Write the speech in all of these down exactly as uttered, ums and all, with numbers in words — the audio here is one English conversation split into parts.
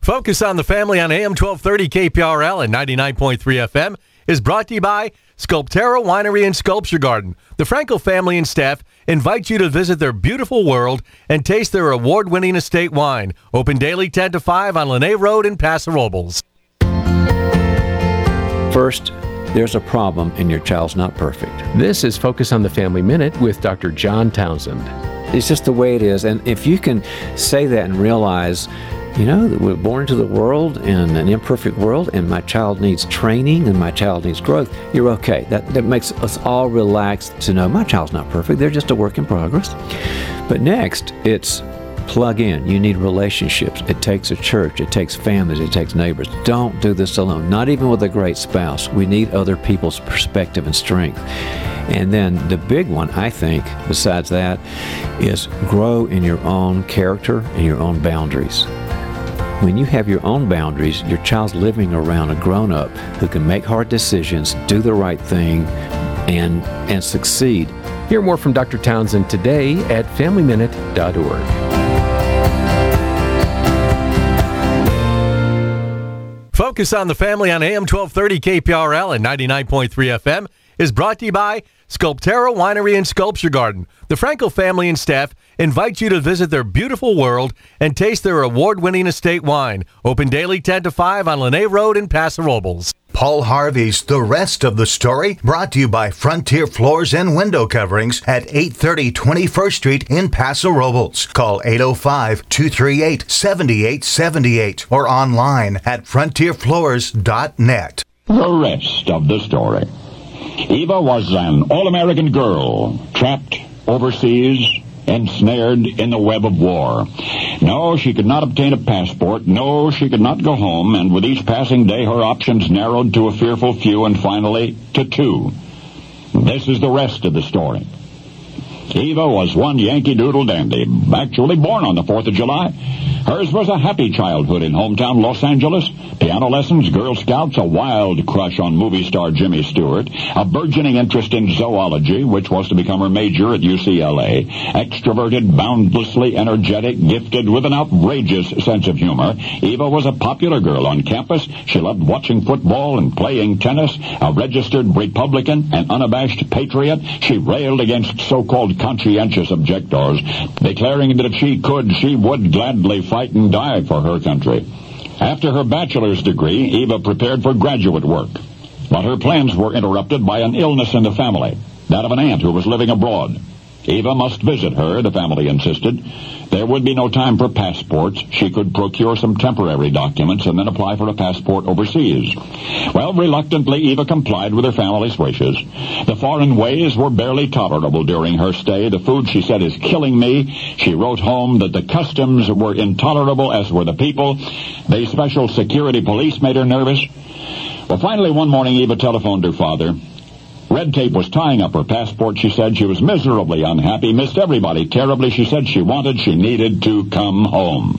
Focus on the Family on A M twelve thirty K P R L and ninety-nine point three F M is brought to you by Sculptera Winery and Sculpture Garden. The Franco family and staff invite you to visit their beautiful world and taste their award-winning estate wine. Open daily ten to five on Lene Road in Paso Robles. First, there's a problem and your child's not perfect. This is Focus on the Family Minute with Doctor John Townsend. It's just the way it is. And if you can say that and realize, you know, that we're born into the world in an imperfect world, and my child needs training and my child needs growth, you're okay. That, that makes us all relaxed to know my child's not perfect. They're just a work in progress. But next, it's plug in. You need relationships. It takes a church. It takes families. It takes neighbors. Don't do this alone. Not even with a great spouse. We need other people's perspective and strength. And then the big one, I think, besides that, is grow in your own character and your own boundaries. When you have your own boundaries, your child's living around a grown-up who can make hard decisions, do the right thing, and and succeed. Hear more from Doctor Townsend today at family minute dot org. Focus on the Family on A M twelve thirty K P R L and ninety-nine point three F M is brought to you by Sculptera Winery and Sculpture Garden. The Franco family and staff invite you to visit their beautiful world and taste their award-winning estate wine. Open daily ten to five on Lene Road in Paso Robles. Paul Harvey's The Rest of the Story, brought to you by Frontier Floors and Window Coverings at eight thirty twenty-first Street in Paso Robles. Call eight oh five, two three eight, seven eight seven eight or online at frontier floors dot net. The rest of the story. Eva was an all-American girl, trapped overseas, ensnared in the web of war. No, she could not obtain a passport. No, she could not go home. And with each passing day, her options narrowed to a fearful few and finally to two. This is the rest of the story. Eva was one Yankee Doodle dandy, actually born on the fourth of July. Hers was a happy childhood in hometown Los Angeles. Piano lessons, Girl Scouts, a wild crush on movie star Jimmy Stewart, a burgeoning interest in zoology, which was to become her major at U C L A, extroverted, boundlessly energetic, gifted with an outrageous sense of humor. Eva was a popular girl on campus. She loved watching football and playing tennis. A registered Republican, an unabashed patriot, she railed against so-called conscientious objectors, declaring that if she could, she would gladly fight and die for her country. After her bachelor's degree, Eva prepared for graduate work. But her plans were interrupted by an illness in the family, that of an aunt who was living abroad. Eva must visit her, the family insisted. There would be no time for passports. She could procure some temporary documents and then apply for a passport overseas. Well, reluctantly, Eva complied with her family's wishes. The foreign ways were barely tolerable during her stay. The food, she said, is killing me. She wrote home that the customs were intolerable, as were the people. The special security police made her nervous. Well, finally, one morning, Eva telephoned her father. Red tape was tying up her passport, she said. She was miserably unhappy, missed everybody terribly. She said she wanted, she needed to come home.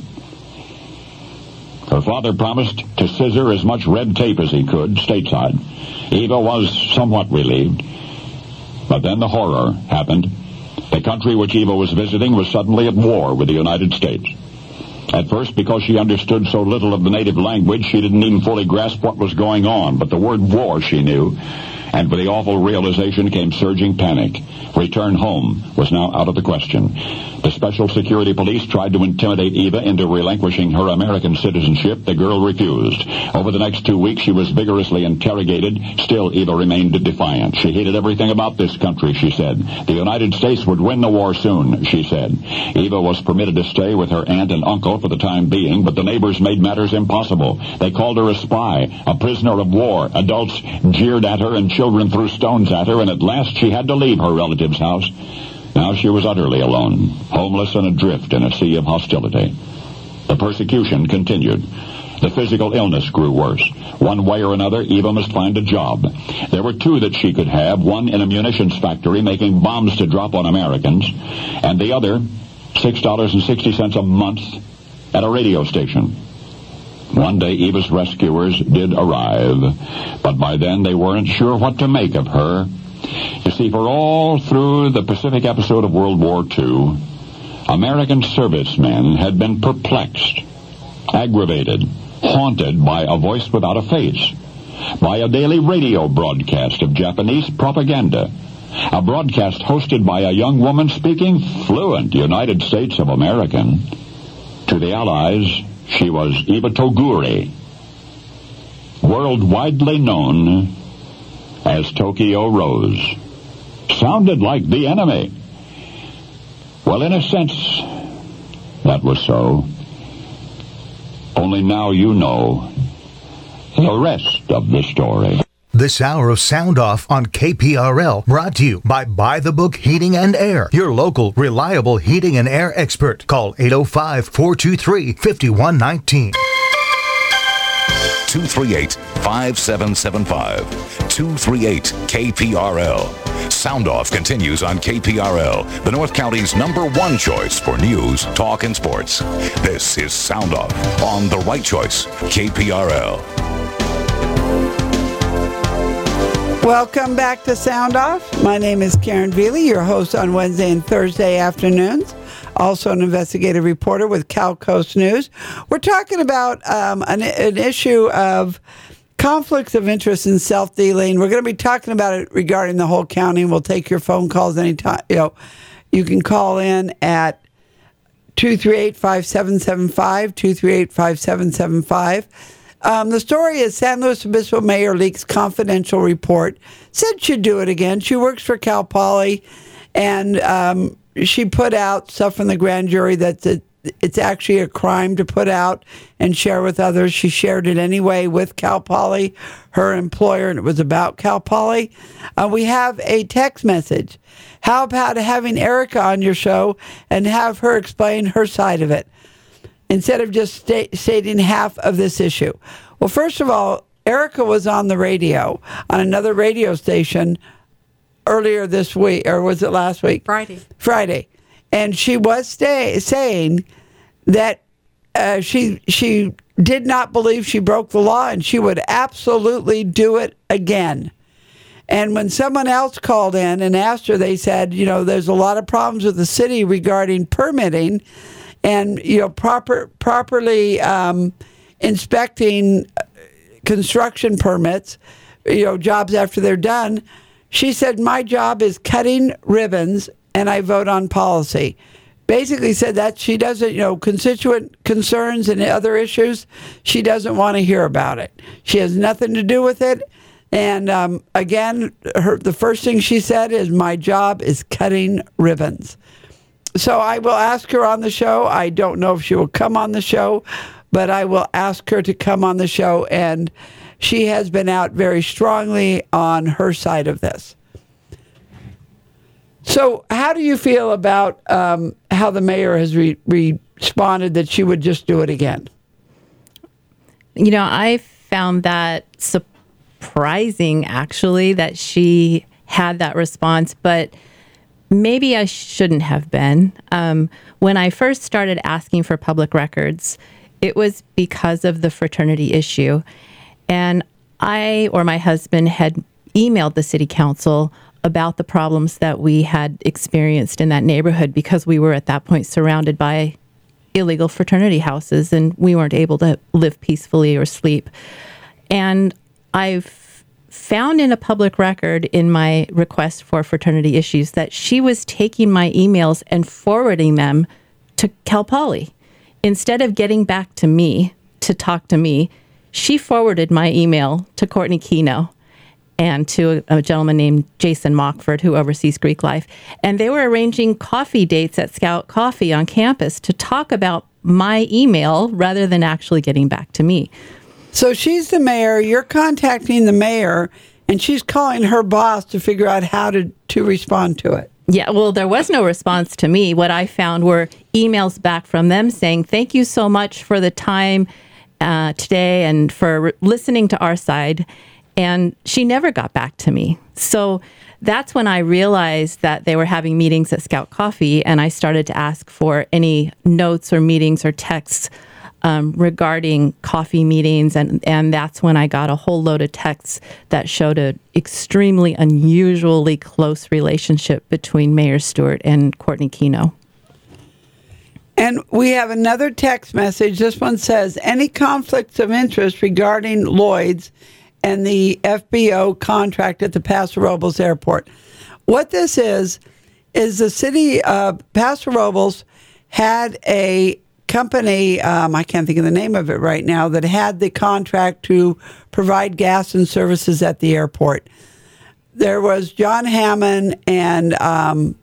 Her father promised to scissor as much red tape as he could, stateside. Eva was somewhat relieved. But then the horror happened. The country which Eva was visiting was suddenly at war with the United States. At first, because she understood so little of the native language, she didn't even fully grasp what was going on. But the word war she knew. And with the awful realization came surging panic. Return home was now out of the question. The Special Security Police tried to intimidate Eva into relinquishing her American citizenship. The girl refused. Over the next two weeks, she was vigorously interrogated. Still, Eva remained defiant. She hated everything about this country, she said. The United States would win the war soon, she said. Eva was permitted to stay with her aunt and uncle for the time being, but the neighbors made matters impossible. They called her a spy, a prisoner of war. Adults jeered at her and children threw stones at her, and at last she had to leave her relative's house. Now she was utterly alone, homeless and adrift in a sea of hostility. The persecution continued. The physical illness grew worse. One way or another, Eva must find a job. There were two that she could have, one in a munitions factory making bombs to drop on Americans, and the other, six dollars and sixty cents a month at a radio station. One day, Eva's rescuers did arrive, but by then they weren't sure what to make of her. You see, for all through the Pacific episode of World War Two, American servicemen had been perplexed. aggravated, haunted by a voice without a face, by a daily radio broadcast of Japanese propaganda, a broadcast hosted by a young woman speaking fluent United States of American. To the Allies, she was Eva Toguri, world widely known as Tokyo Rose. Sounded like the enemy. Well, in a sense, that was so. Only now you know the rest of the story. This hour of Sound Off on K P R L brought to you by Buy the Book Heating and Air, your local reliable heating and air expert. Call eight oh five, four two three, five one one nine. two three eight, five seven seven five. two three eight K P R L. Sound Off continues on K P R L, the North County's number one choice for news, talk, and sports. This is Sound Off on The Right Choice, K P R L. Welcome back to Sound Off. My name is Karen Veely, your host on Wednesday and Thursday afternoons. Also an investigative reporter with Cal Coast News. We're talking about um, an, an issue of conflicts of interest in self-dealing. We're going to be talking about it regarding the whole county. We'll take your phone calls anytime. You know, you can call in at two three eight, five seven seven five, two three eight, five seven seven five. Um, the story is San Luis Obispo Mayor leaks confidential report. Said she'd do it again. She works for Cal Poly, and um, she put out stuff from the grand jury that the, it's actually a crime to put out and share with others. She shared it anyway with Cal Poly, her employer, and it was about Cal Poly. Uh, we have a text message. How about having Erica on your show and have her explain her side of it, instead of just sta- stating half of this issue? Well, first of all, Erica was on the radio, on another radio station earlier this week, or was it last week? Friday. Friday. And she was stay- saying that uh, she she did not believe she broke the law, and she would absolutely do it again. And when someone else called in and asked her, they said, you know, there's a lot of problems with the city regarding permitting, and, you know, proper properly um, inspecting construction permits, you know, jobs after they're done. She said, my job is cutting ribbons, and I vote on policy. Basically said that she doesn't, you know, constituent concerns and other issues, she doesn't want to hear about it. She has nothing to do with it. And um, again, her, the first thing she said is, my job is cutting ribbons. So I will ask her on the show. I don't know if she will come on the show, but I will ask her to come on the show. And she has been out very strongly on her side of this. So how do you feel about um, how the mayor has re- responded that she would just do it again? You know, I found that surprising, actually, that she had that response, but maybe I shouldn't have been. Um, when I first started asking for public records, it was because of the fraternity issue. And I or my husband had emailed the city council about the problems that we had experienced in that neighborhood, because we were at that point surrounded by illegal fraternity houses and we weren't able to live peacefully or sleep. And I've found in a public record in my request for fraternity issues that she was taking my emails and forwarding them to Cal Poly. Instead of getting back to me to talk to me, she forwarded my email to Courtney Keno and to a, a gentleman named Jason Mockford, who oversees Greek Life. And they were arranging coffee dates at Scout Coffee on campus to talk about my email rather than actually getting back to me. So she's the mayor, you're contacting the mayor, and she's calling her boss to figure out how to, to respond to it. Yeah, well, there was no response to me. What I found were emails back from them saying, thank you so much for the time uh, today and for re- listening to our side. And she never got back to me. So that's when I realized that they were having meetings at Scout Coffee, and I started to ask for any notes or meetings or texts um, regarding coffee meetings. And, and that's when I got a whole load of texts that showed an extremely unusually close relationship between Mayor Stewart and Courtney Keno. And we have another text message. This one says, any conflicts of interest regarding Lloyd's and the F B O contract at the Paso Robles Airport. What this is, is the city of Paso Robles had a company, um, I can't think of the name of it right now, that had the contract to provide gas and services at the airport. There was John Hammond and um,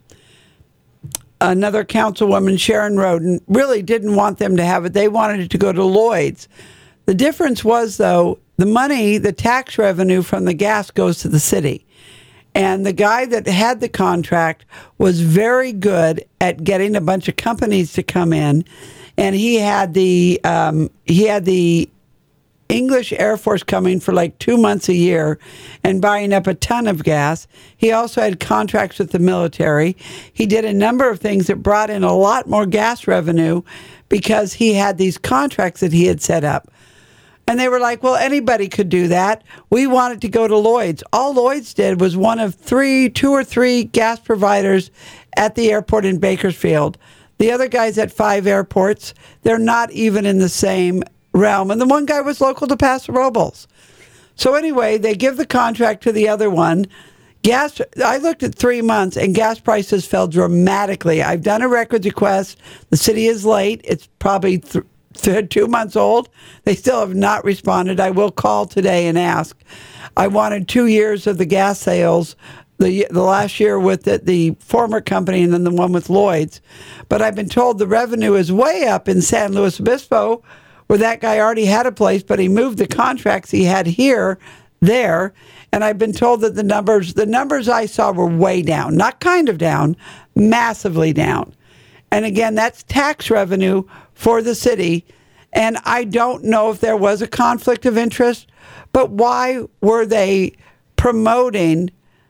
another councilwoman, Sharon Roden, really didn't want them to have it. They wanted it to go to Lloyd's. The difference was, though, the money, the tax revenue from the gas goes to the city. And the guy that had the contract was very good at getting a bunch of companies to come in. And he had the um, he had the English Air Force coming for like two months a year and buying up a ton of gas. He also had contracts with the military. He did a number of things that brought in a lot more gas revenue because he had these contracts that he had set up. And they were like, well, anybody could do that. We wanted to go to Lloyd's. All Lloyd's did was one of three, two or three gas providers at the airport in Bakersfield. The other guys at five airports, they're not even in the same realm. And the one guy was local to Paso Robles. So anyway, they give the contract to the other one. Gas, I looked at three months and gas prices fell dramatically. I've done a records request. The city is late. It's probably th- th- two months old. They still have not responded. I will call today and ask. I wanted two years of the gas sales, the the last year with the, the former company and then the one with Lloyd's. But I've been told the revenue is way up in San Luis Obispo, where that guy already had a place, but he moved the contracts he had here, there. And I've been told that the numbers, the numbers I saw were way down, not kind of down, massively down. And again, that's tax revenue for the city. And I don't know if there was a conflict of interest, but why were they promoting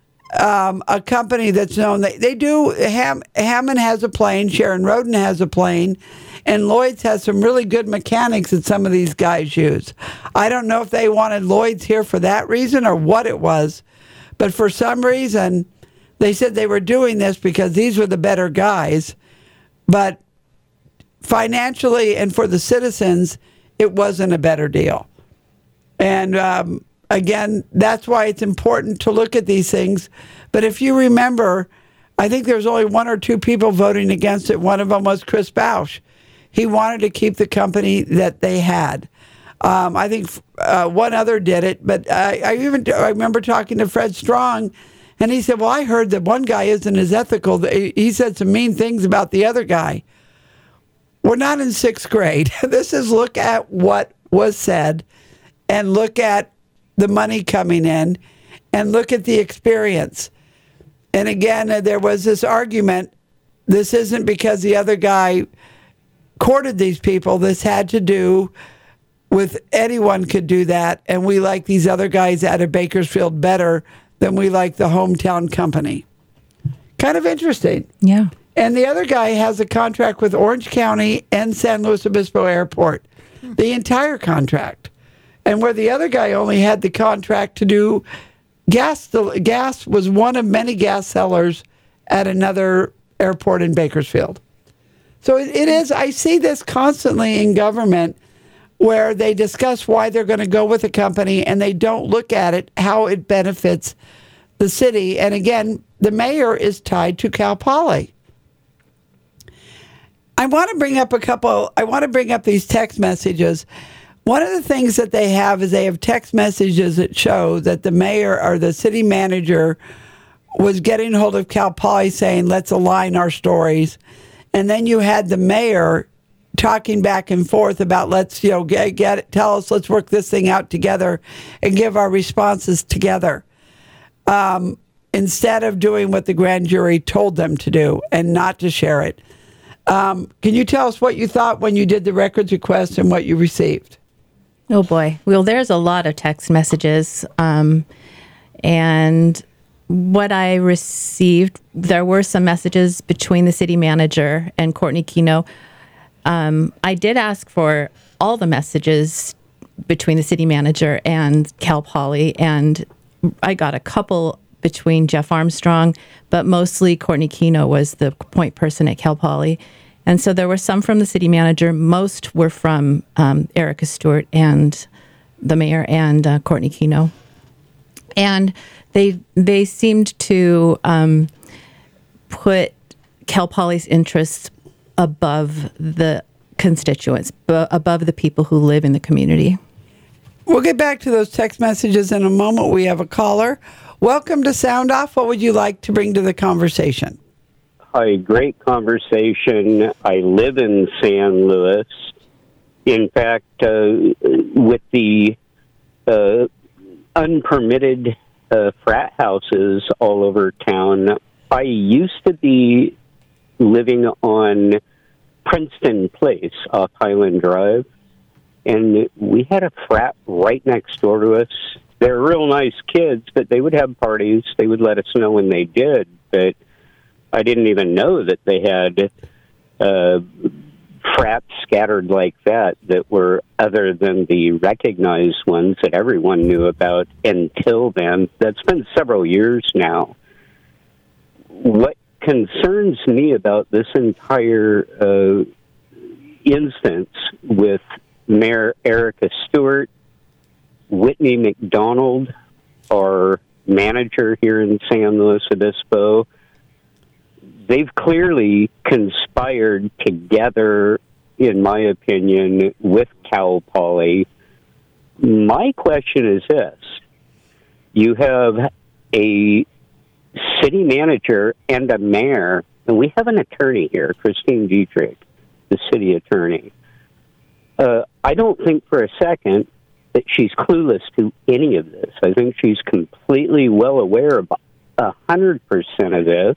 um, a company that's known? They, they do, Ham, Hammond has a plane, Sharon Roden has a plane, and Lloyd's has some really good mechanics that some of these guys use. I don't know if they wanted Lloyd's here for that reason or what it was, but for some reason, they said they were doing this because these were the better guys. But financially and for the citizens, it wasn't a better deal. And um, again, that's why it's important to look at these things. But if you remember, I think there's only one or two people voting against it. One of them was Chris Bausch. He wanted to keep the company that they had. Um, I think uh, one other did it, but I, I even I remember talking to Fred Strong, and he said, well, I heard that one guy isn't as ethical. He said some mean things about the other guy. We're not in sixth grade. This is look at what was said and look at the money coming in and look at the experience. And again, uh, there was this argument. This isn't because the other guy courted these people. This had to do with anyone could do that. And we like these other guys out of Bakersfield better than we like the hometown company. Kind of interesting. Yeah. And the other guy has a contract with Orange County and San Luis Obispo Airport, the entire contract. And where the other guy only had the contract to do gas, the gas was one of many gas sellers at another airport in Bakersfield. So it, it is, I see this constantly in government where they discuss why they're going to go with a company and they don't look at it, how it benefits the city. And again, the mayor is tied to Cal Poly. I want to bring up a couple, I want to bring up these text messages. One of the things that they have is they have text messages that show that the mayor or the city manager was getting hold of Cal Poly saying, let's align our stories. And then you had the mayor talking back and forth about let's, you know, get, get it, tell us, let's work this thing out together and give our responses together. Um, instead of doing what the grand jury told them to do and not to share it. Um, can you tell us what you thought when you did the records request and what you received? Oh, boy. Well, there's a lot of text messages. Um, and what I received, there were some messages between the city manager and Courtney Kino. Um, I did ask for all the messages between the city manager and Cal Poly, and I got a couple between Jeff Armstrong, but mostly Courtney Kino was the point person at Cal Poly. And so there were some from the city manager. Most were from um, Erica Stewart and the mayor and uh, Courtney Kino. And they they seemed to um, put Cal Poly's interests above the constituents, b- above the people who live in the community. We'll get back to those text messages in a moment. We have a caller. Welcome to Sound Off. What would you like to bring to the conversation? Hi, great conversation. I live in San Luis. In fact, uh, with the uh, unpermitted uh, frat houses all over town, I used to be living on Princeton Place off Highland Drive, and we had a frat right next door to us. They're real nice kids, but they would have parties. They would let us know when they did, but I didn't even know that they had uh, frats scattered like that that were other than the recognized ones that everyone knew about until then. That's been several years now. What concerns me about this entire uh, instance with Mayor Erica Stewart, Whitney McDonald, our manager here in San Luis Obispo, they've clearly conspired together, in my opinion, with Cal Poly. My question is this. You have a city manager and a mayor, and we have an attorney here, Christine Dietrich, the city attorney. Uh, I don't think for a second that she's clueless to any of this. I think she's completely well aware of one hundred percent of this.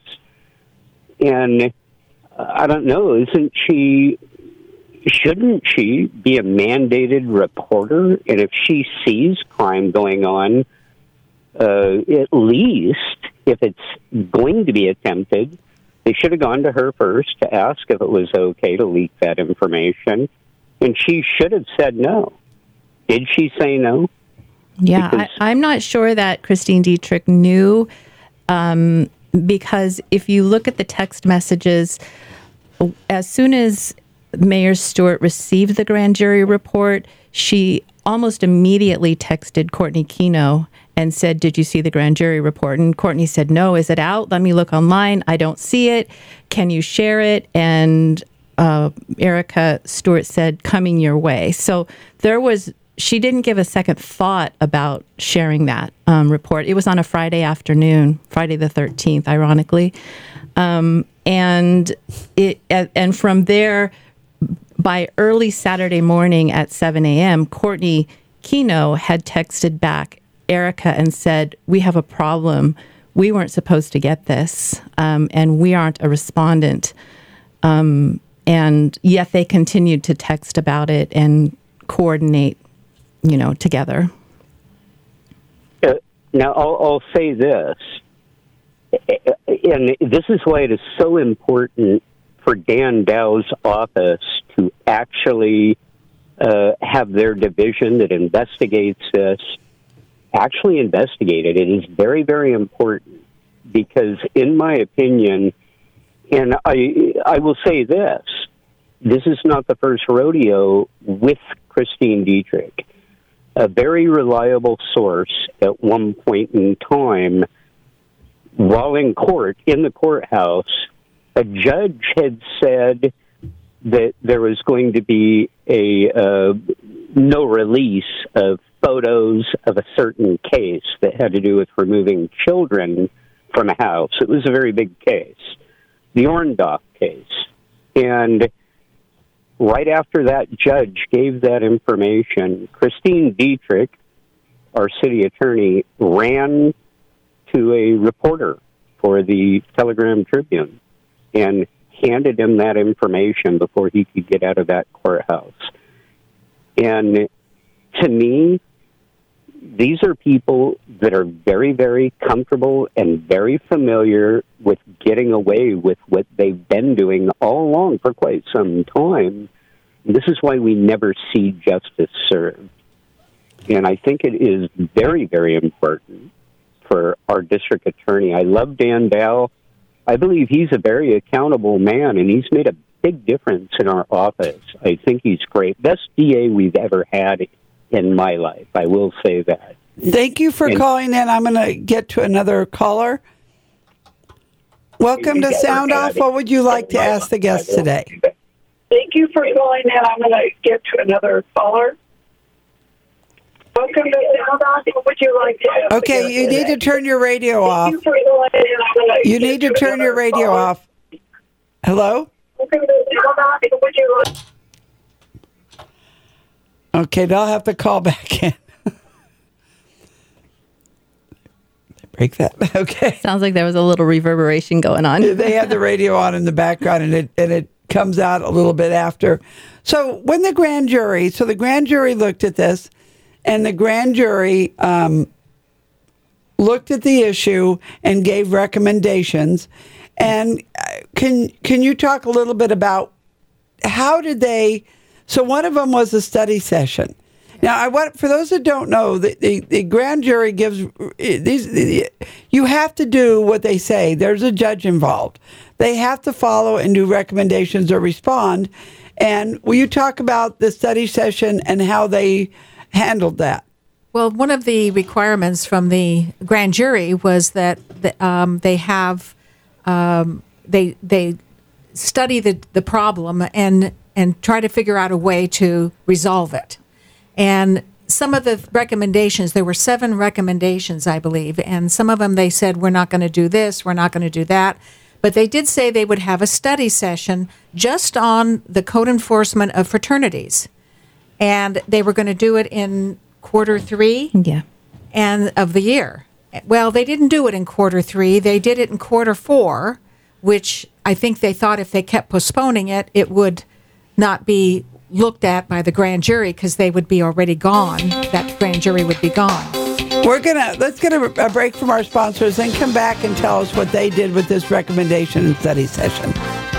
And uh, I don't know, isn't she, shouldn't she be a mandated reporter? And if she sees crime going on, uh, at least if it's going to be attempted, they should have gone to her first to ask if it was okay to leak that information. And she should have said no. Did she say no? Yeah, because I, I'm not sure that Christine Dietrich knew, um, because if you look at the text messages, as soon as Mayor Stewart received the grand jury report, she almost immediately texted Courtney Kino and said, did you see the grand jury report? And Courtney said, no. Is it out? Let me look online. I don't see it. Can you share it? And uh, Erica Stewart said, coming your way. So there was, she didn't give a second thought about sharing that um, report. It was on a Friday afternoon, Friday the thirteenth, ironically. Um, and it, and from there, by early Saturday morning at seven a.m., Courtney Kino had texted back Erica and said, we have a problem. We weren't supposed to get this, um, and we aren't a respondent. Um, and yet they continued to text about it and coordinate, you know, together. Uh, now, I'll, I'll say this, and this is why it is so important for Dan Dow's office to actually uh, have their division that investigates this actually investigate it. It is very, very important because, in my opinion, and I I will say this, this is not the first rodeo with Christine Dietrich. A very reliable source at one point in time, while in court, in the courthouse, a judge had said that there was going to be a uh, no release of photos of a certain case that had to do with removing children from a house. It was a very big case, the Orndorff case. And right after that judge gave that information, Christine Dietrich, our city attorney, ran to a reporter for the Telegram Tribune and handed him that information before he could get out of that courthouse. And to me, these are people that are very, very comfortable and very familiar with getting away with what they've been doing all along for quite some time. And this is why we never see justice served. And I think it is very, very important for our district attorney. I love Dan Dow. I believe he's a very accountable man, and he's made a big difference in our office. I think he's great. Best D A we've ever had in my life. I will say that. Thank you for and, calling in. I'm going to get to another caller. Welcome to Sound Off. What would you like to ask the guest today? Thank you for calling in. I'm going to get to another caller. Welcome to Sound Off. What would you like to ask Okay, you need to turn your radio off. Thank you for calling in. I'm going to You need to turn your radio off. Hello? Welcome to Sound Off. What would you like? Okay, they'll have to call back in. Break that. Okay. Sounds like there was a little reverberation going on. They had the radio on in the background, and it and it comes out a little bit after. So when the grand jury, so the grand jury looked at this, and the grand jury um, looked at the issue and gave recommendations. And can can you talk a little bit about how did they? So one of them was a study session. Now, I want for those that don't know, the, the, the grand jury gives these. You have to do what they say. There's a judge involved. They have to follow and do recommendations or respond. And will you talk about the study session and how they handled that? Well, one of the requirements from the grand jury was that the, um, they have um, they they study the the problem and and try to figure out a way to resolve it. And some of the recommendations, there were seven recommendations, I believe, and some of them they said, we're not going to do this, we're not going to do that. But they did say they would have a study session just on the code enforcement of fraternities. And they were going to do it in quarter three yeah. and of the year. Well, they didn't do it in quarter three. They did it in quarter four, which I think they thought if they kept postponing it, it would not be looked at by the grand jury because they would be already gone. That grand jury would be gone. We're gonna let's get a, a break from our sponsors, then come back and tell us what they did with this recommendation and study session.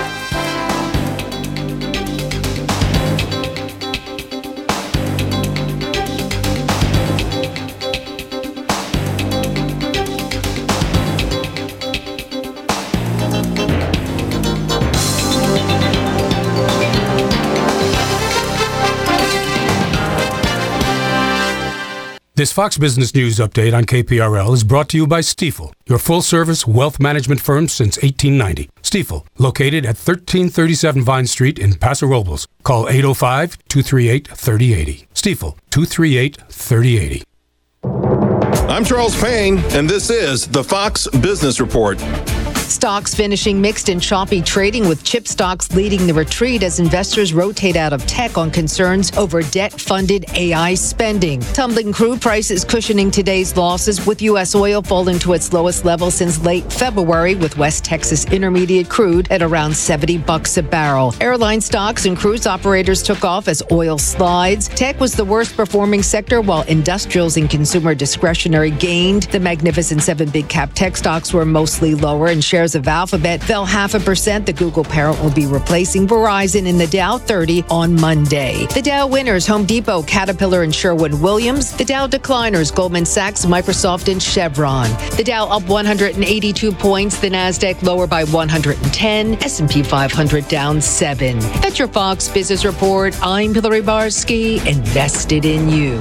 This Fox Business News update on K P R L is brought to you by Stifel, your full-service wealth management firm since eighteen ninety. Stifel, located at thirteen thirty-seven Vine Street in Paso Robles. Call eight oh five, two three eight, three oh eight oh. Stifel, two three eight, three oh eight oh. I'm Charles Payne, and this is the Fox Business Report. Stocks finishing mixed and choppy trading, with chip stocks leading the retreat as investors rotate out of tech on concerns over debt-funded A I spending. Tumbling crude prices cushioning today's losses, with U S oil falling to its lowest level since late February, with West Texas Intermediate crude at around seventy bucks a barrel. Airline stocks and cruise operators took off as oil slides. Tech was the worst performing sector, while industrials and consumer discretionary gained. The Magnificent Seven big cap tech stocks were mostly lower, and shares of Alphabet fell half a percent. The Google parent will be replacing Verizon in the Dow thirty on Monday. The Dow winners: Home Depot, Caterpillar, and Sherwin-Williams. The Dow decliners: Goldman Sachs, Microsoft, and Chevron. The Dow up one hundred eighty-two points. The Nasdaq lower by one hundred ten. S and P five hundred down seven. That's your Fox Business Report. I'm Hillary Barsky, invested in you.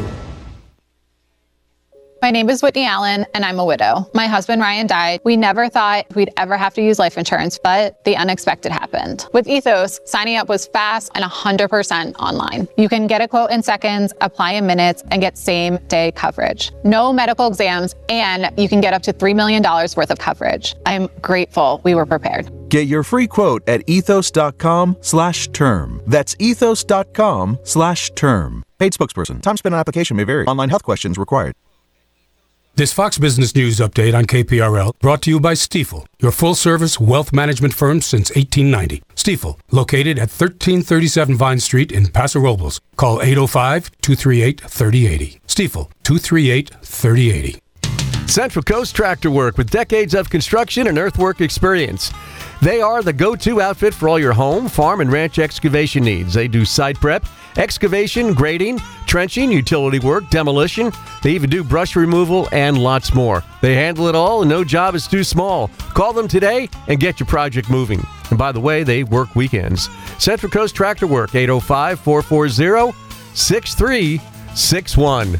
My name is Whitney Allen, and I'm a widow. My husband, Ryan, died. We never thought we'd ever have to use life insurance, but the unexpected happened. With Ethos, signing up was fast and one hundred percent online. You can get a quote in seconds, apply in minutes, and get same-day coverage. No medical exams, and you can get up to three million dollars worth of coverage. I'm grateful we were prepared. Get your free quote at ethos.com slash term. That's ethos.com slash term. Paid spokesperson. Time spent on application may vary. Online health questions required. This Fox Business News update on K P R L brought to you by Stifel, your full-service wealth management firm since eighteen ninety. Stifel, located at thirteen thirty-seven Vine Street in Paso Robles. Call eight oh five, two three eight, three oh eight oh. Stifel, two three eight, three oh eight oh. Central Coast Tractor Work, with decades of construction and earthwork experience. They are the go-to outfit for all your home, farm, and ranch excavation needs. They do site prep, excavation, grading, trenching, utility work, demolition. They even do brush removal and lots more. They handle it all, and no job is too small. Call them today and get your project moving. And by the way, they work weekends. Central Coast Tractor Work, eight oh five, four four zero, six three six one.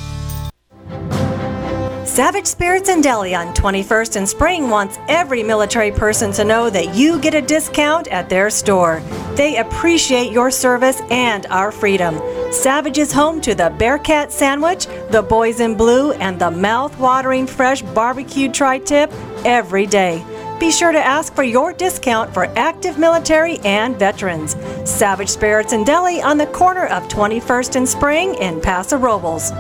Savage Spirits and Deli on twenty-first and Spring wants every military person to know that you get a discount at their store. They appreciate your service and our freedom. Savage is home to the Bearcat Sandwich, the Boys in Blue, and the mouth-watering fresh barbecued tri-tip every day. Be sure to ask for your discount for active military and veterans. Savage Spirits and Deli on the corner of twenty-first and Spring in Paso Robles.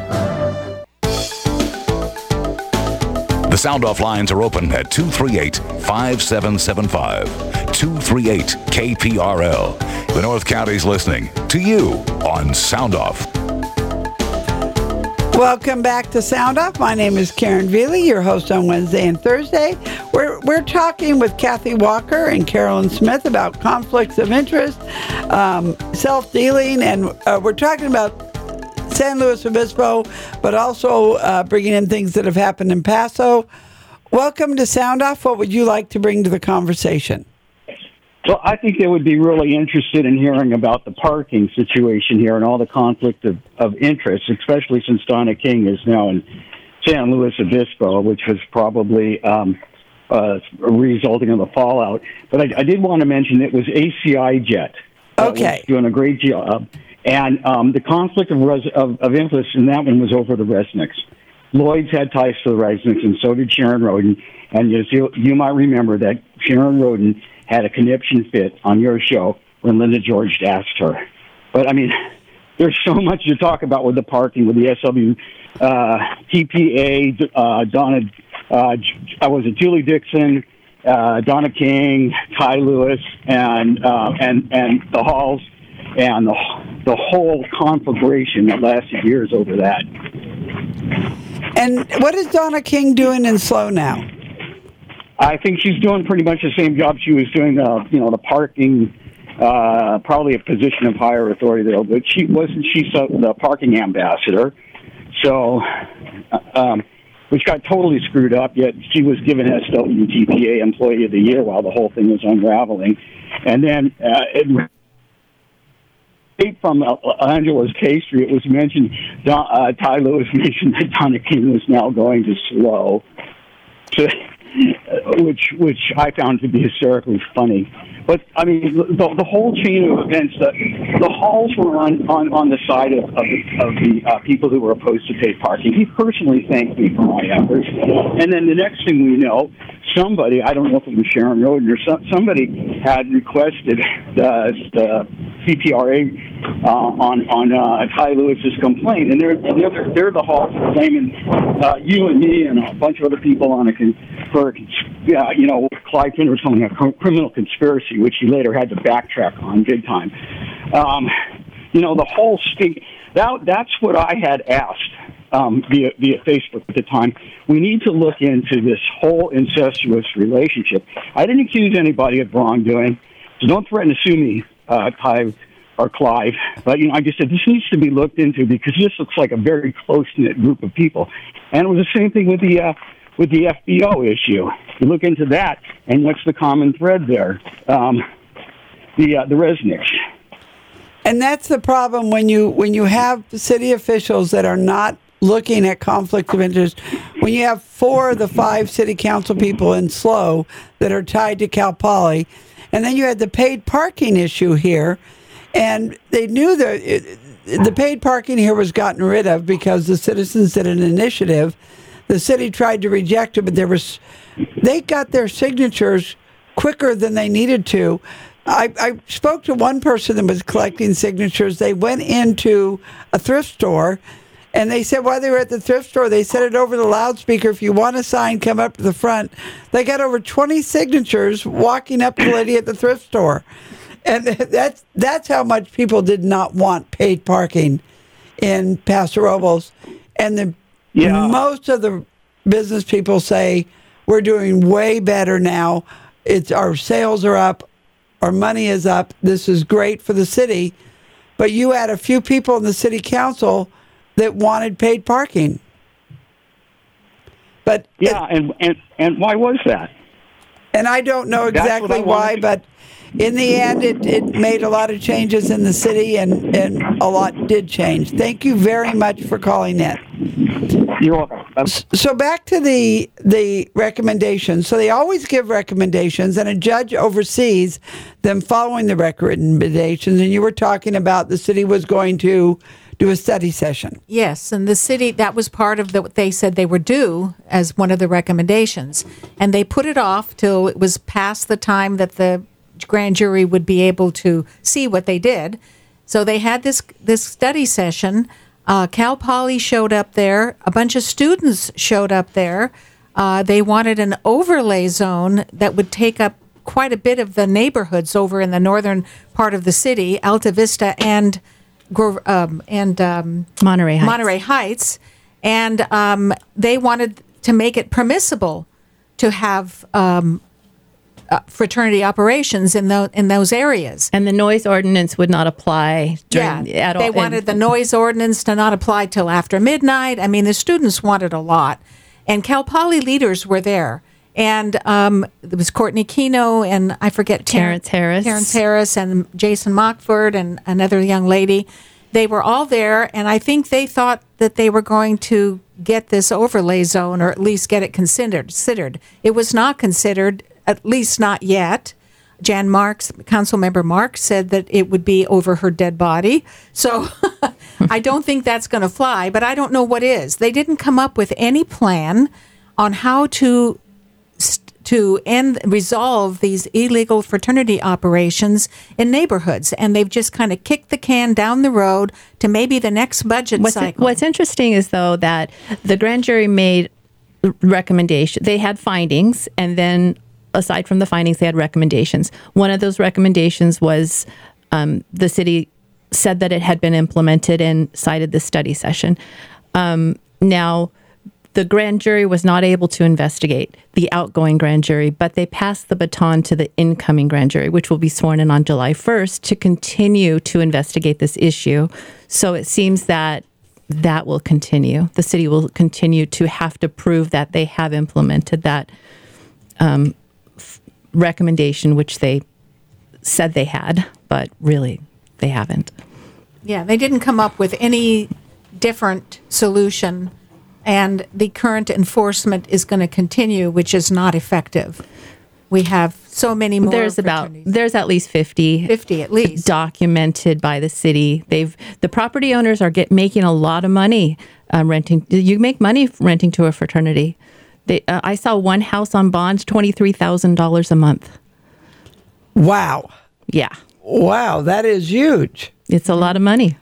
The Sound Off lines are open at two three eight, five seven seven five. two three eight K P R L. The North County's listening to you on Sound Off. Welcome back to Sound Off. My name is Karen Veely, your host on Wednesday and Thursday. We're we're talking with Kathy Walker and Carolyn Smith about conflicts of interest, um, self-dealing, and uh, we're talking about San Luis Obispo, but also uh, bringing in things that have happened in Paso. Welcome to Sound Off. What would you like to bring to the conversation? So I think they would be really interested in hearing about the parking situation here and all the conflict of, of interest, especially since Donna King is now in San Luis Obispo, which was probably um, uh, resulting in the fallout. But I, I did want to mention it was A C I Jet. Okay. Doing a great job. And um, the conflict of, res- of, of interest in that one was over the Resnicks. Lloyd's had ties to the Resnicks, and so did Sharon Rhoden. And you, you might remember that Sharon Rhoden had a conniption fit on your show when Linda George asked her. But, I mean, there's so much to talk about with the parking, with the S W, uh, T P A, uh, Donna, uh, I was it Julie Dixon, uh, Donna King, Ty Lewis, and uh, and and the Halls, and the the whole conflagration that lasted years over that. And what is Donna King doing in SLO now? I think she's doing pretty much the same job she was doing, uh, you know, the parking, uh, probably a position of higher authority there, but she wasn't, she's uh, the parking ambassador. So, um, which got totally screwed up, yet she was given S W T P A Employee of the Year while the whole thing was unraveling. And then, uh, it, from uh, Angela's pastry, it was mentioned, Don, uh, Ty Lewis mentioned that Donna King was now going to SLO. So, which which I found to be hysterically funny. But, I mean, the, the whole chain of events, the, the Halls were on, on, on the side of, of the, of the uh, people who were opposed to paid parking. He personally thanked me for my efforts. And then the next thing we know, somebody, I don't know if it was Sharon Rhoden or some, somebody had requested the, the C P R A uh, on, on uh, Ty Lewis's complaint. And they're, they're, they're the Halls blaming uh, you and me and a bunch of other people on a con- for, uh, you know, Clyde Finner was telling a criminal conspiracy, which he later had to backtrack on big time. Um, you know, the whole state, that, that's what I had asked um, via, via Facebook at the time. We need to look into this whole incestuous relationship. I didn't accuse anybody of wrongdoing, so don't threaten to sue me, uh, Ty or Clive. But, you know, I just said this needs to be looked into because this looks like a very close-knit group of people. And it was the same thing with the... Uh, with the F B O issue. You look into that, and what's the common thread there? Um, the uh, the Resnicks. And that's the problem when you when you have city officials that are not looking at conflicts of interest. When you have four of the five city council people in SLO that are tied to Cal Poly, and then you had the paid parking issue here, and they knew that it, the paid parking here was gotten rid of because the citizens did an initiative. The city tried to reject it, but there was, they got their signatures quicker than they needed to. I, I spoke to one person that was collecting signatures. They went into a thrift store, and they said while they were at the thrift store, they said it over the loudspeaker, if you want a sign, come up to the front. They got over twenty signatures walking up to the lady at the thrift store. And that's, that's how much people did not want paid parking in Paso Robles. And the Yeah. Most of the business people say we're doing way better now. It's our sales are up, our money is up. This is great for the city. But you had a few people in the city council that wanted paid parking. But yeah, it, and, and and why was that? And I don't know That's what exactly I why, wanted. but in the end, it, it made a lot of changes in the city, and, and a lot did change. Thank you very much for calling in. You're welcome. So back to the the recommendations. So they always give recommendations, and a judge oversees them following the recommendations. And you were talking about the city was going to do a study session. Yes, and the city, that was part of the, what they said they were due as one of the recommendations. And they put it off till it was past the time that the grand jury would be able to see what they did. So they had this this study session. Uh, Cal Poly showed up there. A bunch of students showed up there. Uh, they wanted an overlay zone that would take up quite a bit of the neighborhoods over in the northern part of the city, Alta Vista and Gro- um, and um, Monterey Heights. Monterey Heights, and um, they wanted to make it permissible to have um, uh, fraternity operations in those in those areas. And the noise ordinance would not apply during Yeah, at all. they wanted the noise ordinance to not apply till after midnight. I mean, the students wanted a lot, and Cal Poly leaders were there. And um, there was Courtney Keno and I forget Terrence Harris. Terrence Harris and Jason Mockford and another young lady. They were all there, and I think they thought that they were going to get this overlay zone, or at least get it considered. Considered. It was not considered, at least not yet. Jan Marks, Councilmember Marks, said that it would be over her dead body. So I don't think that's going to fly, but I don't know what is. They didn't come up with any plan on how to to end resolve these illegal fraternity operations in neighborhoods, and they've just kind of kicked the can down the road to maybe the next budget what's, cycle. What's interesting is, though, that the grand jury made recommendations. They had findings, and then aside from the findings, they had recommendations. One of those recommendations was um, the city said that it had been implemented and cited the study session. Um, now, the grand jury was not able to investigate the outgoing grand jury, but they passed the baton to the incoming grand jury, which will be sworn in on July first, to continue to investigate this issue. So it seems that that will continue. The city will continue to have to prove that they have implemented that um, f- recommendation, which they said they had, but really they haven't. Yeah, they didn't come up with any different solution, and the current enforcement is going to continue, which is not effective. We have so many more. There's about there's at least fifty, fifty at least documented by the city. They've the property owners are get making a lot of money um, renting. You make money renting to a fraternity. They, uh, I saw one house on bonds, twenty three thousand dollars a month. Wow. Yeah. Wow, that is huge. It's a lot of money.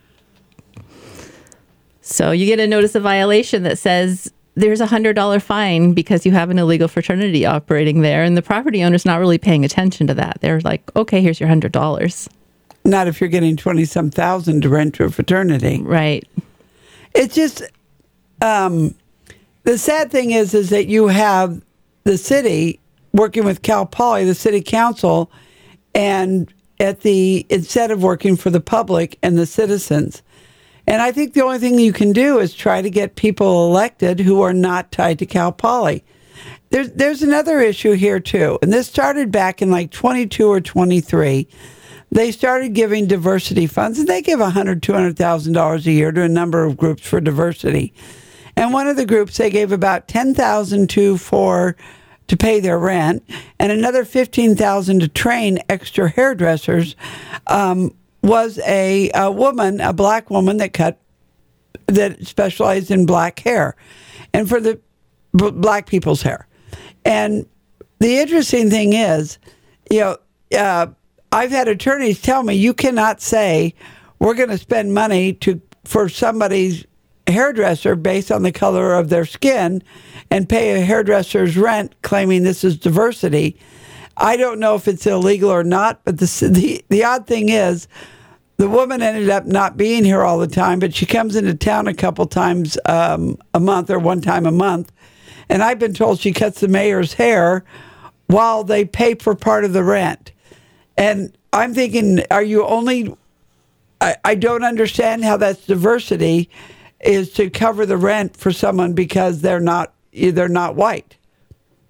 So you get a notice of violation that says there's a one hundred dollars fine because you have an illegal fraternity operating there, and the property owner's not really paying attention to that. They're like, okay, here's your one hundred dollars. Not if you're getting twenty-some thousand to rent to a fraternity. Right. It's just, um, the sad thing is, is that you have the city working with Cal Poly, the city council, and at the, instead of working for the public and the citizens. And I think the only thing you can do is try to get people elected who are not tied to Cal Poly. There's, there's another issue here, too. And this started back in like twenty-two or twenty-three. They started giving diversity funds, and they give one hundred thousand dollars, two hundred thousand dollars a year to a number of groups for diversity. And one of the groups, they gave about ten thousand dollars to for to pay their rent, and another fifteen thousand dollars to train extra hairdressers. Um, was a, a woman, a black woman that cut, that specialized in black hair, and for the b- black people's hair. And the interesting thing is, you know, uh, I've had attorneys tell me you cannot say we're going to spend money to for somebody's hairdresser based on the color of their skin and pay a hairdresser's rent claiming this is diversity. I don't know if it's illegal or not, but the, the the odd thing is the woman ended up not being here all the time, but she comes into town a couple times um, a month or one time a month. And I've been told she cuts the mayor's hair while they pay for part of the rent. And I'm thinking, are you only, I, I don't understand how that's diversity, is to cover the rent for someone because they're not, they're not white.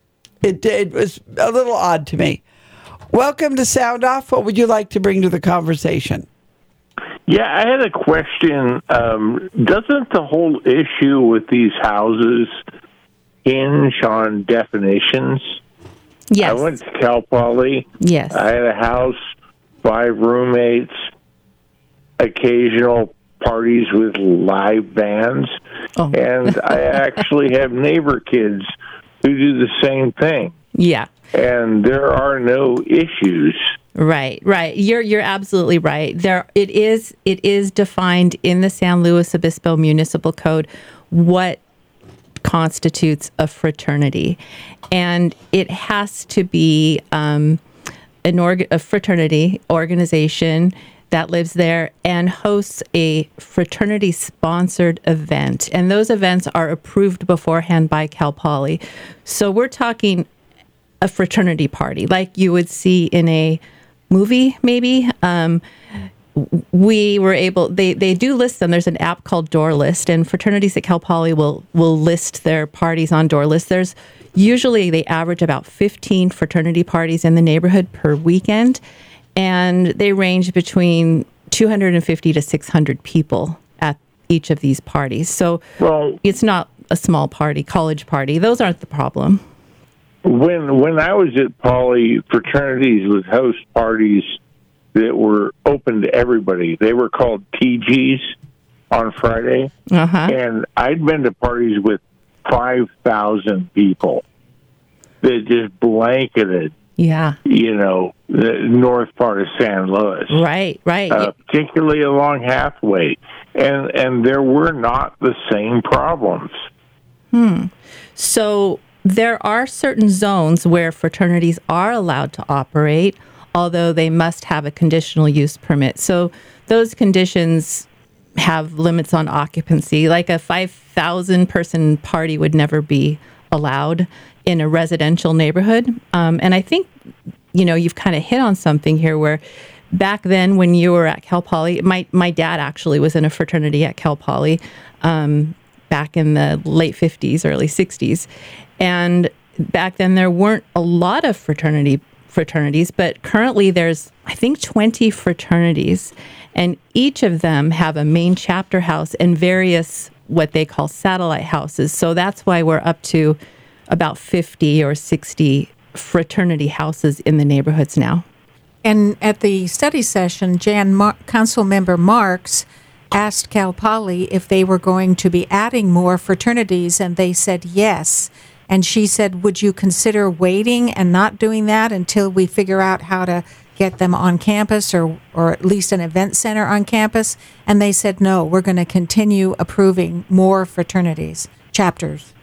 It, it was a little odd to me. Welcome to Sound Off. What would you like to bring to the conversation? Yeah, I had a question. Um, doesn't the whole issue with these houses hinge on definitions? Yes. I went to Cal Poly. Yes. I had a house, five roommates, occasional parties with live bands, oh. and I actually have neighbor kids who do the same thing. Yeah. And there are no issues. Right, right. You're you're absolutely right. There it is it is defined in the San Luis Obispo Municipal Code what constitutes a fraternity. And it has to be um, an org- a fraternity organization that lives there and hosts a fraternity-sponsored event. And those events are approved beforehand by Cal Poly. So we're talking a fraternity party, like you would see in a movie, maybe. Um, we were able, they, they do list them. There's an app called Door List, and fraternities at Cal Poly will, will list their parties on Door List. There's usually, they average about fifteen fraternity parties in the neighborhood per weekend, and they range between two hundred fifty to six hundred people at each of these parties. So well, it's not a small party, college party. Those aren't the problem. When when I was at Poly, fraternities would host parties that were open to everybody. They were called T Gs on Friday. Uh-huh. And I'd been to parties with five thousand people that just blanketed, yeah, you know, the north part of San Luis. Right, right. Uh, particularly along Hathaway. And, and there were not the same problems. Hmm. So there are certain zones where fraternities are allowed to operate, although they must have a conditional use permit. So those conditions have limits on occupancy. Like a five thousand person party would never be allowed in a residential neighborhood. Um, and I think, you know, you've kind of hit on something here where back then when you were at Cal Poly, my, my dad actually was in a fraternity at Cal Poly um, back in the late fifties, early sixties. And back then there weren't a lot of fraternity fraternities, but currently there's, I think, twenty fraternities, and each of them have a main chapter house and various what they call satellite houses. So that's why we're up to about fifty or sixty fraternity houses in the neighborhoods now. And at the study session, Jan Mar- Council Member Marks asked Cal Poly if they were going to be adding more fraternities, and they said yes. And she said, would you consider waiting and not doing that until we figure out how to get them on campus or, or at least an event center on campus? And they said, no, we're going to continue approving more fraternities, chapters.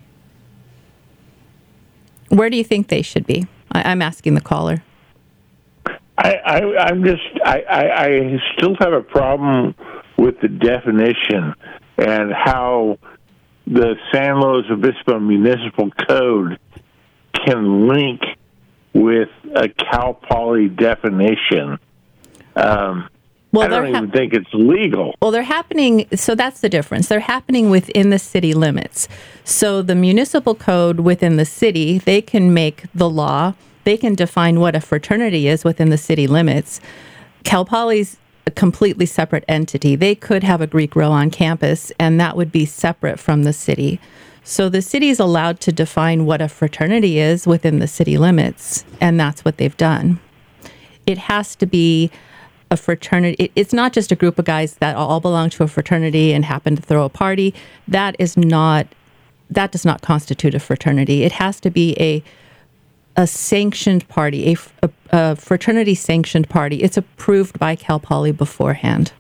Where do you think they should be? I, I'm asking the caller. I, I, I'm just, I, I, I still have a problem with the definition and how the San Luis Obispo Municipal Code can link with a Cal Poly definition. Um, well, I don't ha- even think it's legal. Well, they're happening, so that's the difference. They're happening within the city limits. So the municipal code within the city, they can make the law. They can define what a fraternity is within the city limits. Cal Poly's a completely separate entity. They could have a Greek row on campus, and that would be separate from the city. So the city is allowed to define what a fraternity is within the city limits, and that's what they've done. It has to be a fraternity. It, it's not just a group of guys that all belong to a fraternity and happen to throw a party. That is not, that does not constitute a fraternity. It has to be a a sanctioned party, a, a, a fraternity sanctioned party. It's approved by Cal Poly beforehand.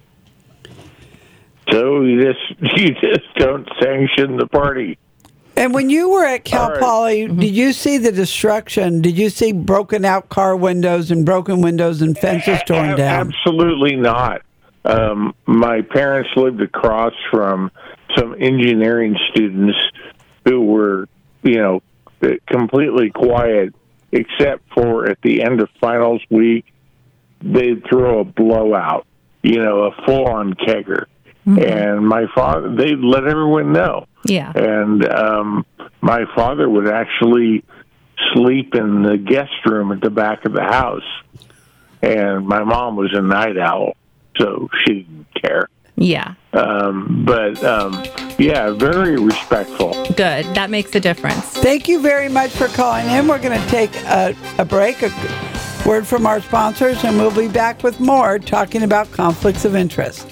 So you just you just don't sanction the party. And when you were at Cal All right. Poly, Mm-hmm. did you see the destruction? Did you see broken out car windows and broken windows and fences torn A- down? Absolutely not. Um, my parents lived across from some engineering students who were, you know, completely quiet, except for at the end of finals week, they'd throw a blowout, you know, a full-on kegger. Mm-hmm. And my father, they'd let everyone know. Yeah. And um, my father would actually sleep in the guest room at the back of the house. And my mom was a night owl, so she didn't care. Yeah. Um, but, um, yeah, very respectful. Good. That makes a difference. Thank you very much for calling in. We're going to take a, a break, a word from our sponsors, and we'll be back with more talking about conflicts of interest.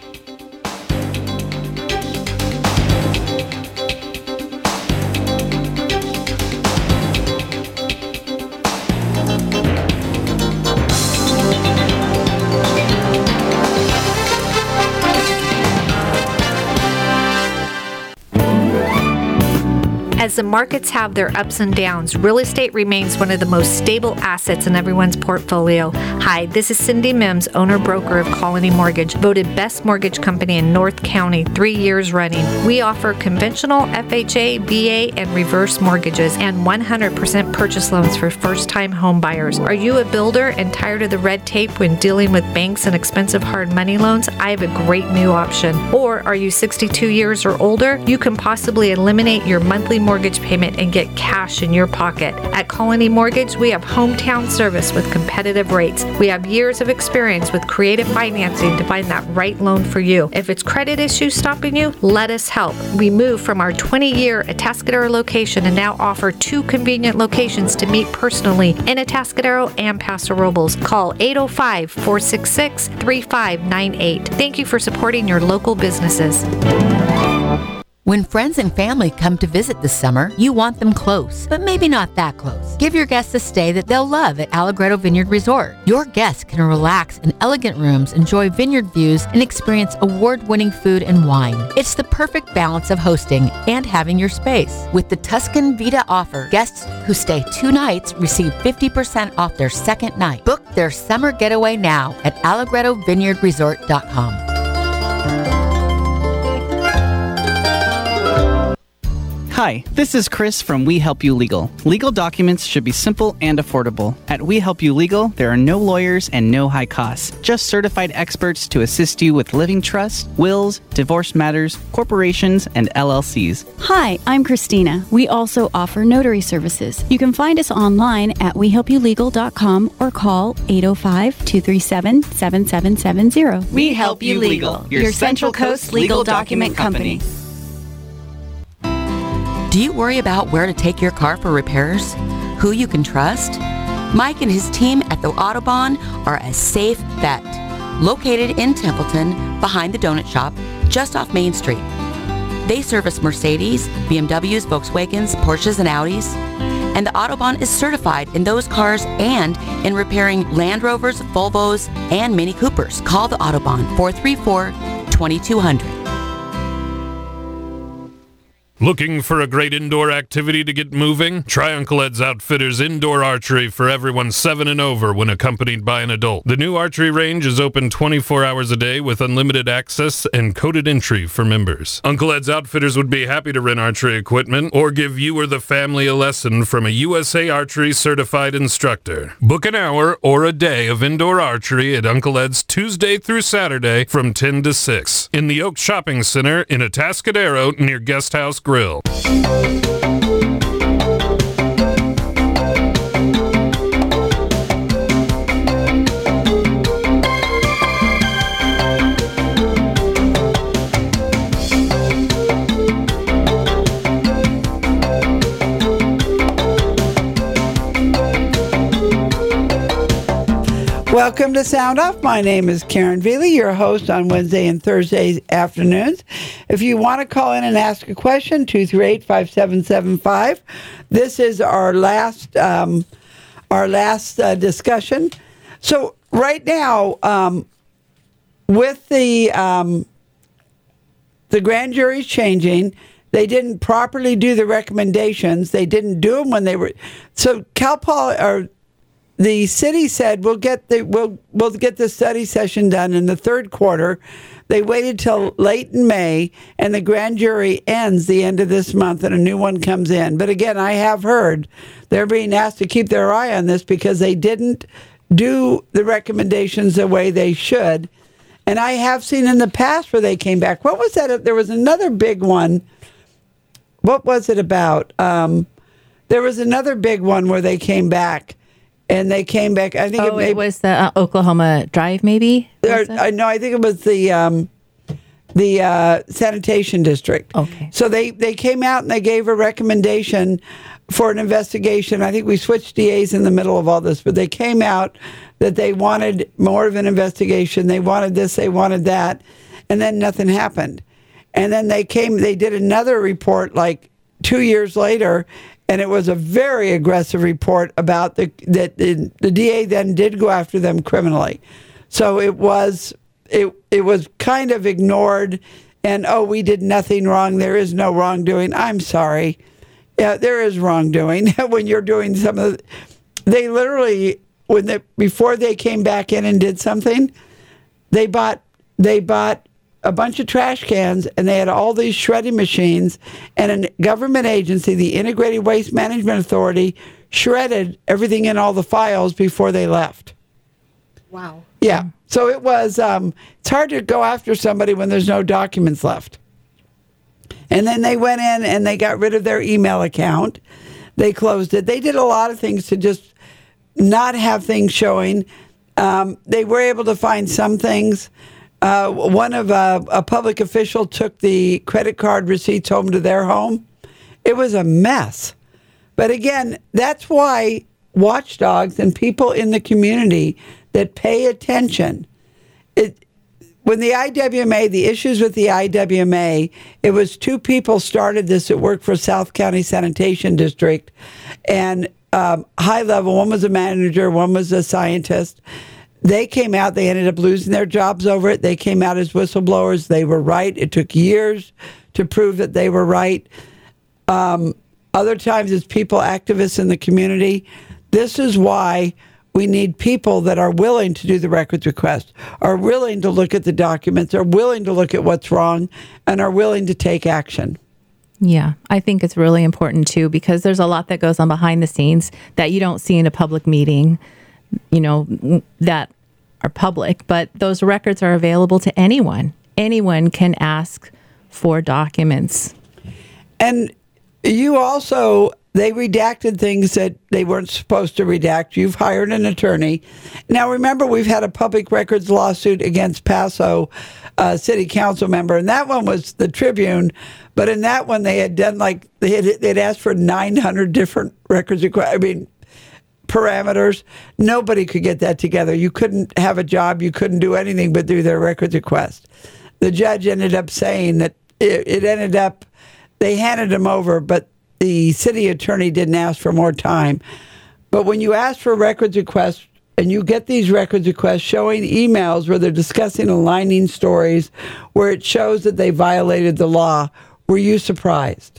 As the markets have their ups and downs, real estate remains one of the most stable assets in everyone's portfolio. Hi, this is Cindy Mims, owner-broker of Colony Mortgage, voted best mortgage company in North County three years running. We offer conventional F H A, V A, and reverse mortgages and one hundred percent purchase loans for first-time home buyers. Are you a builder and tired of the red tape when dealing with banks and expensive hard money loans? I have a great new option. Or are you sixty-two years or older? You can possibly eliminate your monthly mortgage mortgage payment and get cash in your pocket. At Colony Mortgage, we have hometown service with competitive rates. We have years of experience with creative financing to find that right loan for you. If it's credit issues stopping you, let us help. We moved from our twenty-year Atascadero location and now offer two convenient locations to meet personally in Atascadero and Paso Robles. Call eight oh five, four six six, three five nine eight. Thank you for supporting your local businesses. When friends and family come to visit this summer, you want them close, but maybe not that close. Give your guests a stay that they'll love at Allegretto Vineyard Resort. Your guests can relax in elegant rooms, enjoy vineyard views, and experience award-winning food and wine. It's the perfect balance of hosting and having your space. With the Tuscan Vita offer, guests who stay two nights receive fifty percent off their second night. Book their summer getaway now at allegretto vineyard resort dot com. Hi, this is Chris from We Help You Legal. Legal documents should be simple and affordable. At We Help You Legal, there are no lawyers and no high costs. Just certified experts to assist you with living trusts, wills, divorce matters, corporations, and L L Cs. Hi, I'm Christina. We also offer notary services. You can find us online at we help you legal dot com or call eight oh five, two three seven, seven seven seven zero. We Help You Legal, your Central Coast legal document company. Do you worry about where to take your car for repairs? Who you can trust? Mike and his team at the Autobahn are a safe bet. Located in Templeton, behind the donut shop, just off Main Street. They service Mercedes, B M Ws, Volkswagens, Porsches, and Audis. And the Autobahn is certified in those cars and in repairing Land Rovers, Volvos, and Mini Coopers. Call the Autobahn, four three four, two two zero zero. Looking for a great indoor activity to get moving? Try Uncle Ed's Outfitters Indoor Archery for everyone seven and over when accompanied by an adult. The new archery range is open twenty-four hours a day with unlimited access and coded entry for members. Uncle Ed's Outfitters would be happy to rent archery equipment or give you or the family a lesson from a U S A Archery certified instructor. Book an hour or a day of indoor archery at Uncle Ed's Tuesday through Saturday from ten to six in the Oak Shopping Center in Atascadero near Guest House Grill. Welcome to Sound Off. My name is Karen Veely, your host on Wednesday and Thursday afternoons. If you want to call in and ask a question, two three eight, five seven seven five. This is our last um, our last uh, discussion. So right now, um, with the um, the grand jury's changing, they didn't properly do the recommendations. They didn't do them when they were. So Cal Poly or the city said we'll get the we'll we'll get the study session done in the third quarter. They waited till late in May, and the grand jury ends the end of this month, and a new one comes in. But again, I have heard they're being asked to keep their eye on this because they didn't do the recommendations the way they should. And I have seen in the past where they came back. What was that? There was another big one. What was it about? Um, There was another big one where they came back, and they came back. I think oh, it, may, it was the uh, Oklahoma Drive, maybe. Or, I know. I think it was the um, the uh, sanitation district. Okay. So they they came out and they gave a recommendation for an investigation. I think we switched D As in the middle of all this, but they came out that they wanted more of an investigation. They wanted this. They wanted that, and then nothing happened. And then they came. They did another report like two years later. And it was a very aggressive report about the that the, the D A then did go after them criminally. So it was it it was kind of ignored, and oh, we did nothing wrong. There is no wrongdoing. I'm sorry. Yeah, there is wrongdoing when you're doing some of. The, they literally when they before they came back in and did something, they bought they bought. a bunch of trash cans, and they had all these shredding machines, and a government agency, the Integrated Waste Management Authority, shredded everything in all the files before they left. Wow. Yeah. So it was, um, it's hard to go after somebody when there's no documents left. And then they went in and they got rid of their email account. They closed it. They did a lot of things to just not have things showing. Um, they were able to find some things. Uh, one of uh, a public official took the credit card receipts home to their home. It was a mess. But again, that's why watchdogs and people in the community that pay attention. It, when the I W M A, the issues with the I W M A, it was two people started this that worked for South County Sanitation District, and um, high level. One was a manager, one was a scientist. They came out, they ended up losing their jobs over it. They came out as whistleblowers. They were right. It took years to prove that they were right. Um, other times it's people, activists in the community. This is why we need people that are willing to do the records request, are willing to look at the documents, are willing to look at what's wrong, and are willing to take action. Yeah, I think it's really important too, because there's a lot that goes on behind the scenes that you don't see in a public meeting, you know, that are public, but those records are available to anyone. Anyone can ask for documents. And you also, they redacted things that they weren't supposed to redact. You've hired an attorney. Now, remember, we've had a public records lawsuit against Paso uh, city council member, and that one was the Tribune. But in that one, they had done like, they had, they'd asked for nine hundred different records requests. I mean, parameters. Nobody could get that together. You couldn't have a job. You couldn't do anything but do their records request. The judge ended up saying that it, it ended up, they handed them over, but the city attorney didn't ask for more time. But when you ask for records requests and you get these records requests showing emails where they're discussing aligning stories, where it shows that they violated the law, were you surprised?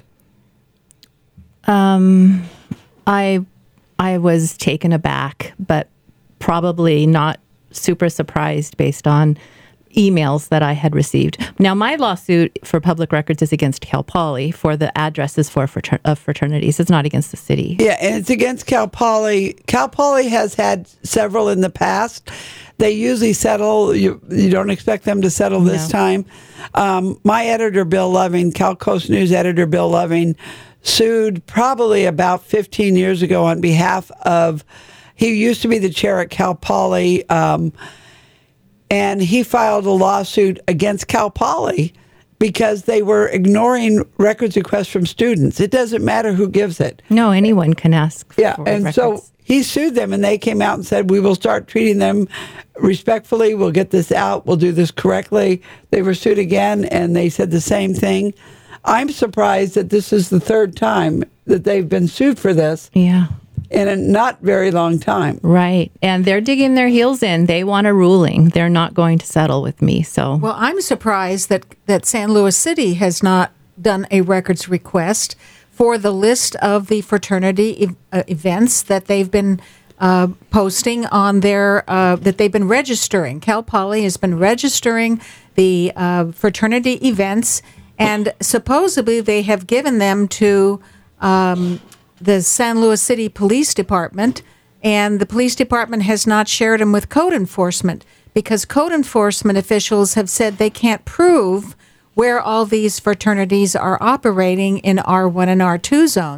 Um, I I was taken aback, but probably not super surprised based on emails that I had received. Now, my lawsuit for public records is against Cal Poly for the addresses for frater- of fraternities. It's not against the city. Yeah, and it's against Cal Poly. Cal Poly has had several in the past. They usually settle. You, you don't expect them to settle this No. time. Um, my editor, Bill Loving, Cal Coast News editor, Bill Loving, sued probably about fifteen years ago on behalf of, he used to be the chair at Cal Poly, um, and he filed a lawsuit against Cal Poly because they were ignoring records requests from students. It doesn't matter who gives it. No, anyone can ask Yeah, for and records. so he sued them, and they came out and said, we will start treating them respectfully. We'll get this out. We'll do this correctly. They were sued again, and they said the same thing. I'm surprised that this is the third time that they've been sued for this. Yeah. In a not very long time. Right. And they're digging their heels in. They want a ruling. They're not going to settle with me. So, well, I'm surprised that, that San Luis City has not done a records request for the list of the fraternity ev- uh, events that they've been uh, posting on their, uh, that they've been registering. Cal Poly has been registering the uh, fraternity events, and supposedly they have given them to um, the San Luis City Police Department, and the police department has not shared them with code enforcement because code enforcement officials have said they can't prove where all these fraternities are operating in R one and R two zones.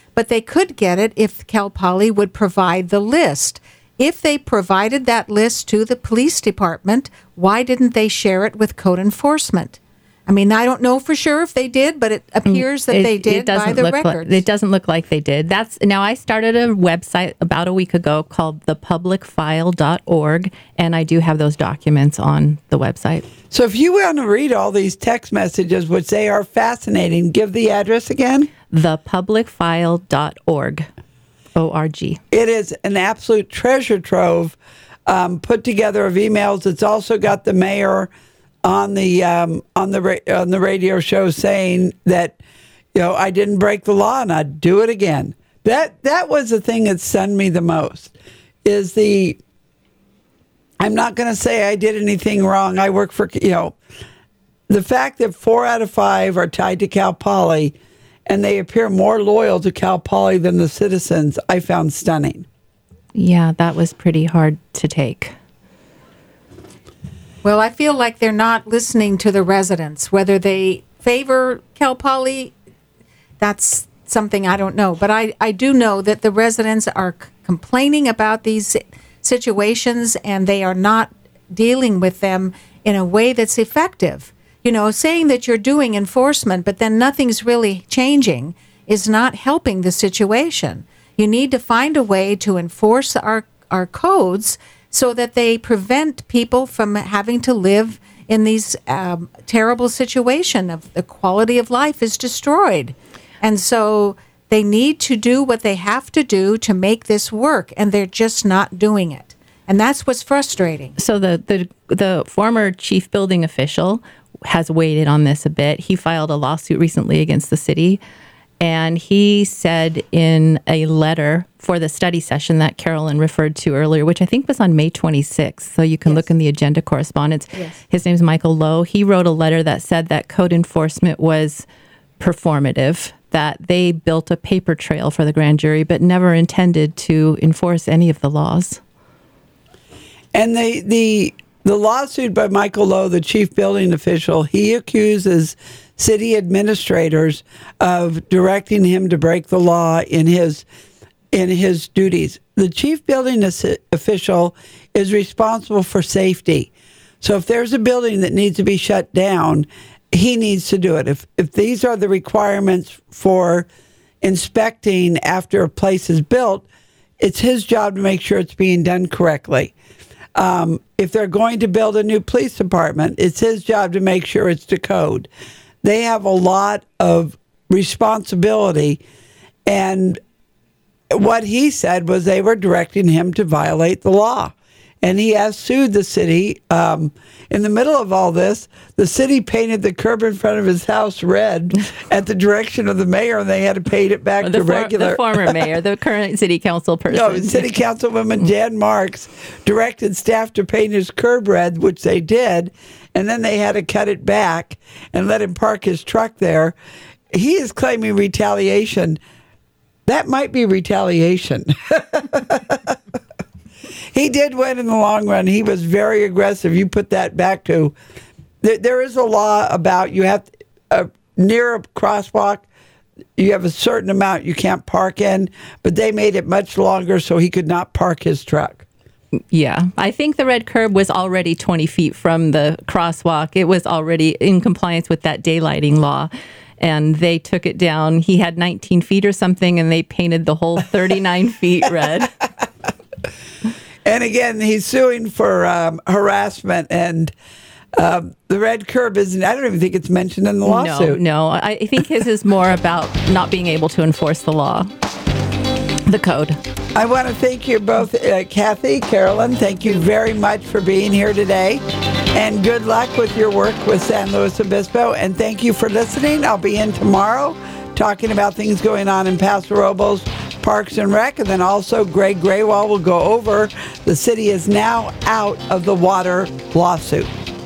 but they could get it if Cal Poly would provide the list. If they provided that list to the police department, why didn't they share it with code enforcement? I mean, I don't know for sure if they did, but it appears that It- they it did by doesn't the look like- records. it doesn't look like they did. That's now I started a website about a week ago called the public file dot org, and I do have those documents on the website. So if you want to read all these text messages, which they are fascinating, give the address again. the public file dot org. O R G. It is an absolute treasure trove um, put together of emails. It's also got the mayor on the um, on the ra- on the radio show saying that, you know, I didn't break the law and I'd do it again. That that was the thing that stunned me the most. Is the I'm not going to say I did anything wrong. I work for, you know, the fact that four out of five are tied to Cal Poly, and they appear more loyal to Cal Poly than the citizens, I found stunning. Yeah, that was pretty hard to take. Well, I feel like they're not listening to the residents. Whether they favor Cal Poly, that's something I don't know. But I, I do know that the residents are c- complaining about these situations, and they are not dealing with them in a way that's effective. You know, saying that you're doing enforcement, but then nothing's really changing is not helping the situation. You need to find a way to enforce our, our codes so that they prevent people from having to live in these um, terrible situations of the quality of life is destroyed. And so they need to do what they have to do to make this work, and they're just not doing it. And that's what's frustrating. So the, the the former chief building official has weighed in on this a bit. He filed a lawsuit recently against the city, and he said in a letter for the study session that Carolyn referred to earlier, which I think was on May twenty-sixth, so you can yes. look in the agenda correspondence. Yes. His name's Michael Lowe. He wrote a letter that said that code enforcement was performative, that they built a paper trail for the grand jury, but never intended to enforce any of the laws. And the the the lawsuit by Michael Lowe, the chief building official, he accuses city administrators of directing him to break the law in his in his duties. The chief building official is responsible for safety. So if there's a building that needs to be shut down, he needs to do it. If if these are the requirements for inspecting after a place is built, it's his job to make sure it's being done correctly. Um, if they're going to build a new police department, it's his job to make sure it's to code. They have a lot of responsibility, and what he said was they were directing him to violate the law. And he has sued the city. Um, in the middle of all this, the city painted the curb in front of his house red at the direction of the mayor, and they had to paint it back the to for, regular. The former mayor, the current city council person. No, city councilwoman Jan Marks directed staff to paint his curb red, which they did, and then they had to cut it back and let him park his truck there. He is claiming retaliation. That might be retaliation. He did win in the long run. He was very aggressive. You put that back to, there, there is a law about you have, uh, near a crosswalk, you have a certain amount you can't park in, but they made it much longer so he could not park his truck. Yeah, I think the red curb was already twenty feet from the crosswalk. It was already in compliance with that daylighting law. And they took it down. He had nineteen feet or something, and they painted the whole thirty-nine feet red. And again, he's suing for um, harassment, and um, the red curb isn't, I don't even think it's mentioned in the lawsuit. No, no. I think his is more about not being able to enforce the law, the code. I want to thank you both, uh, Kathy, Carolyn. Thank you very much for being here today. And good luck with your work with San Luis Obispo. And thank you for listening. I'll be in tomorrow talking about things going on in Paso Robles, Parks and Rec. And then also Greg Graywall will go over the city is now out of the water lawsuit.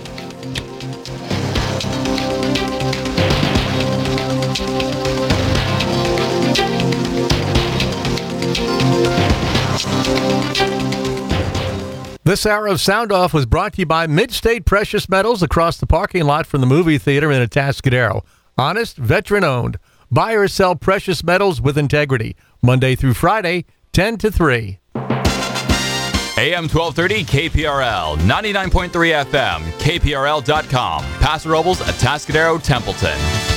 This hour of Sound Off was brought to you by Mid-State Precious Metals across the parking lot from the movie theater in Atascadero. Honest, veteran-owned. Buy or sell precious metals with integrity. Monday through Friday, ten to three. A M twelve thirty K P R L, ninety-nine point three F M, K P R L dot com, Paso Robles, Atascadero, Templeton.